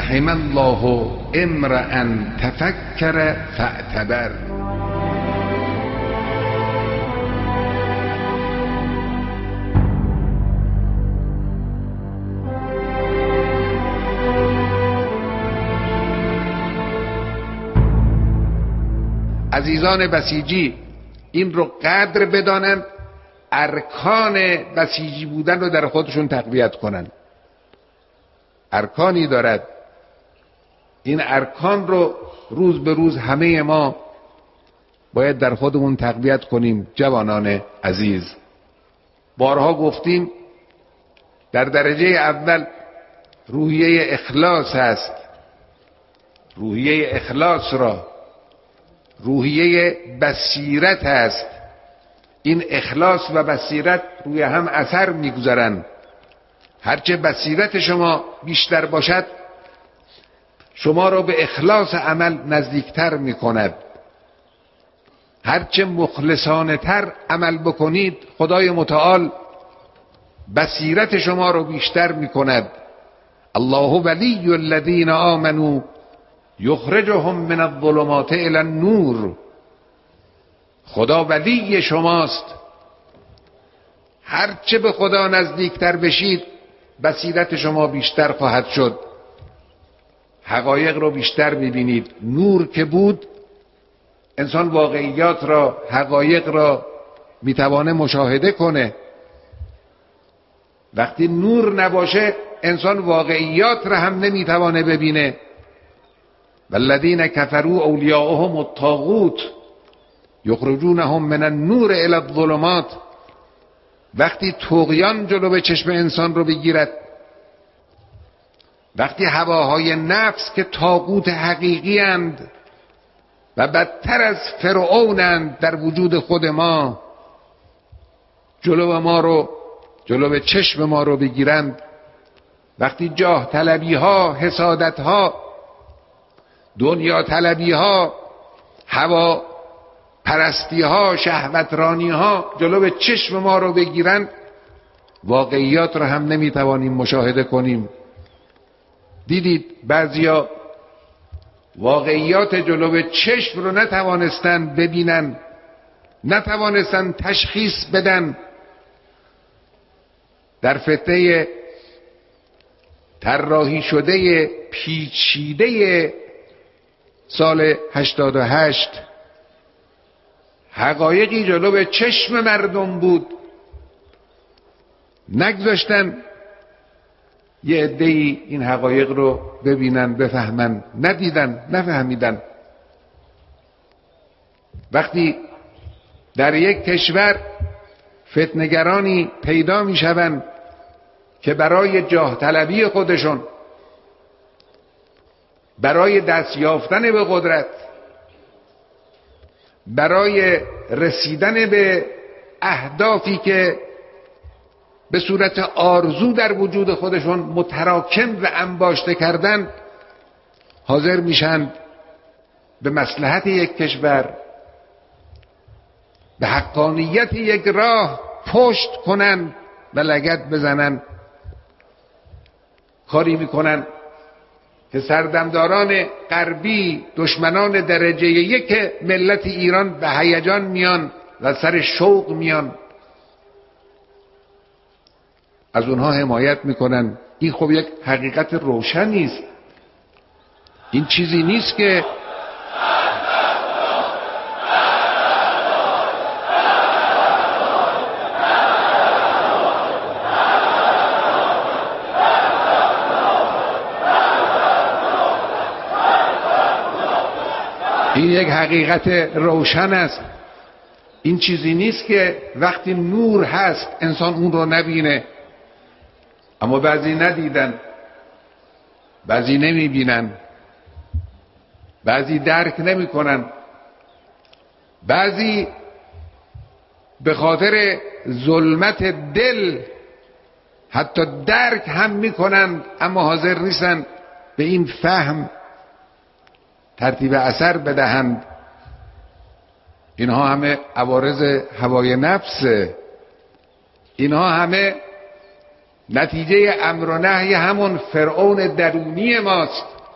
رحم الله امرأ تفکر فاعتبر. عزیزان بسیجی این رو قدر بدانند، ارکان بسیجی بودن رو در خودشون تقویت کنند. ارکانی دارد، این ارکان رو روز به روز همه ما باید در خودمون تقویت کنیم. جوانان عزیز، بارها گفتیم در درجه اول روحیه اخلاص هست. روحیه اخلاص را روحیه بصیرت است. این اخلاص و بصیرت روی هم اثر میگذارند. هرچه بصیرت شما بیشتر باشد شما را به اخلاص عمل نزدیکتر میکند. هرچه مخلصانه تر عمل بکنید خدای متعال بصیرت شما را بیشتر میکند. الله ولی الذین آمنوا یخرجهم من الظلمات الی النور. خدا ولی شماست. هرچه به خدا نزدیکتر بشید بصیرت شما بیشتر خواهد شد، حقایق رو بیشتر میبینید. نور که بود انسان واقعیات را، حقایق را میتوانه مشاهده کنه. وقتی نور نباشه انسان واقعیات را هم نمیتوانه ببینه. والذین کفروا اولیاءهم الطاغوت یخرجونهم من النور الی الظلمات. وقتی طغیان جلو چشم انسان رو بگیرد، وقتی هواهای نفس که طاغوت حقیقی اند و بدتر از فرعونند در وجود خود ما، جلو چشم ما رو بگیرند، وقتی جاه طلبی ها، حسادت ها، دنیا طلبی ها، هوا پرستی ها، شهوترانی ها جلو چشم ما رو بگیرند واقعیات رو هم نمیتوانیم مشاهده کنیم. دیدید بعضیا واقعیات جلو چشم رو نتوانستن ببینن، نتوانستن تشخیص بدن. در فتنه طراحی شده پیچیده سال 88 حقایقی جلو چشم مردم بود، نگذاشتن یه عده‌ای این حقایق رو ببینن، بفهمن. ندیدن، نفهمیدن. وقتی در یک کشور فتنه‌گرانی پیدا میشوند که برای جاه طلبی خودشون، برای دست یافتن به قدرت، برای رسیدن به اهدافی که به صورت آرزو در وجود خودشون متراکم و انباشته کردن، حاضر میشن به مصلحت یک کشور، به حقانیت یک راه پشت کنن و لگد بزنن. کاری میکنن که سردمداران غربی، دشمنان درجه یک ملت ایران به هیجان میان و سر شوق میان، از اونها حمایت میکنن. این خب یک حقیقت روشنی است. این چیزی نیست که این یک حقیقت روشن است. این چیزی نیست که وقتی نور هست انسان اون رو نبینه. اما بعضی ندیدن، بعضی نمیبینن، بعضی درک نمیکنن، بعضی به خاطر ظلمت دل حتی درک هم میکنن اما حاضر نیستن به این فهم ترتیب اثر بدهند. اینها همه عوارض هوای نفسه. اینها همه نتیجه امر و نهی همون فرعون درونی ماست.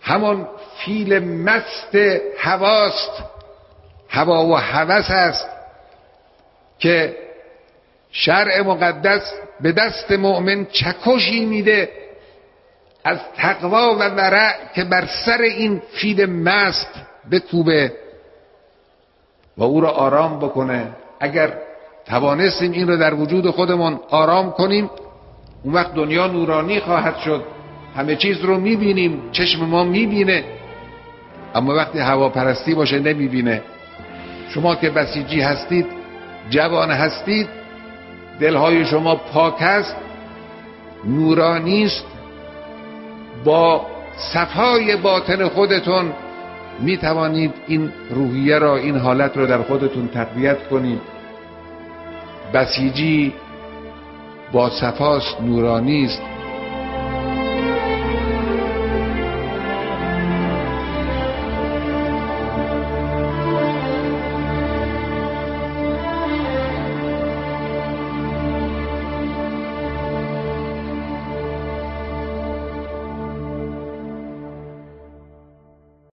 همون فیل مست هواست، هوا و هوس است که شرع مقدس به دست مؤمن چکشی میده از تقوا و ورع که بر سر این فیل مست بکوبه و او را آرام بکنه. اگر توانستیم این رو در وجود خودمون آرام کنیم، اون وقت دنیا نورانی خواهد شد، همه چیز رو میبینیم، چشم ما میبینه. اما وقتی هواپرستی باشه نمیبینه. شما که بسیجی هستید، جوان هستید، دلهای شما پاک است، نورانی است، با صفای باطن خودتون می توانید این روحیه را، این حالت را در خودتون تقویت کنید. بسیجی با صفاست، نورانی است،